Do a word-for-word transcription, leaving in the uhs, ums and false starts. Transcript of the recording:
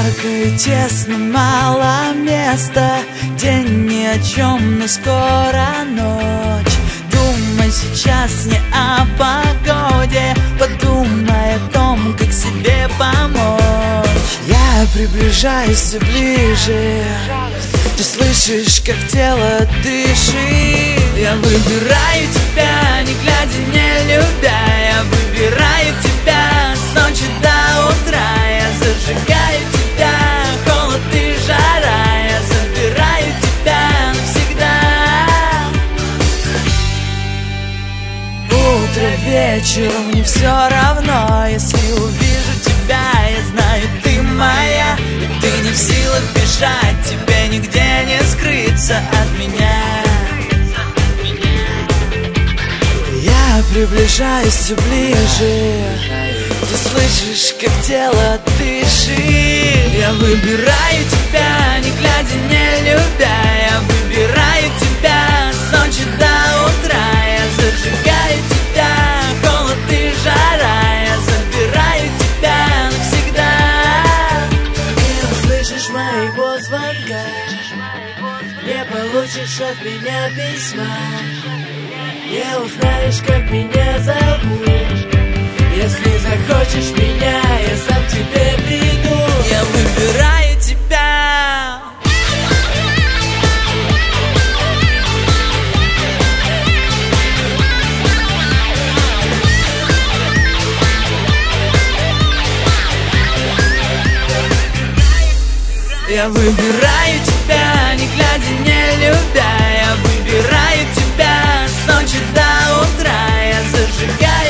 Жарко и тесно, мало места. День ни о чем, но скоро ночь. Думай сейчас не о погоде, подумай о том, как себе помочь. Я приближаюсь все ближе, ты слышишь, как тело дышит. Я выбираю тебя, не глядя, не любя. Я выбираю тебя с ночи до утра. Я зажигаю тебя, холод и жара. Я забираю тебя навсегда. Утро, вечер, мне все равно. Если увижу тебя, я знаю, ты моя. И ты не в силах бежать, тебе нигде не скрыться от меня. Я приближаюсь все ближе, ты слышишь, как тело дышит. Я выбираю тебя, не глядя, не любя. Я выбираю тебя с ночи до утра. Я зажигаю тебя, холод и жара. Я забираю тебя навсегда. Не услышишь моего звонка, не получишь от меня письма, не узнаешь, как меня зовут. Если захочешь меня, я сам к тебе приду. Я выбираю тебя. Я выбираю тебя, не глядя, не любя. Я выбираю тебя с ночи до утра. Я зажигаю